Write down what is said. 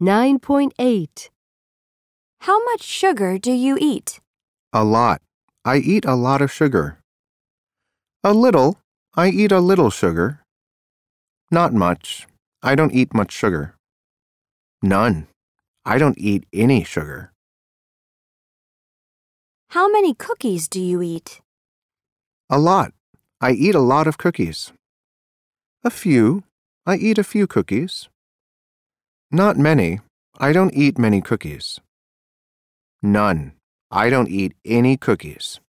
9.8. How much sugar do you eat? A lot. I eat a lot of sugar. A little. I eat a little sugar. Not much. I don't eat much sugar. None. I don't eat any sugar. How many cookies do you eat? A lot. I eat a lot of cookies. A few. I eat a few cookies. Not many. I don't eat many cookies. None. I don't eat any cookies.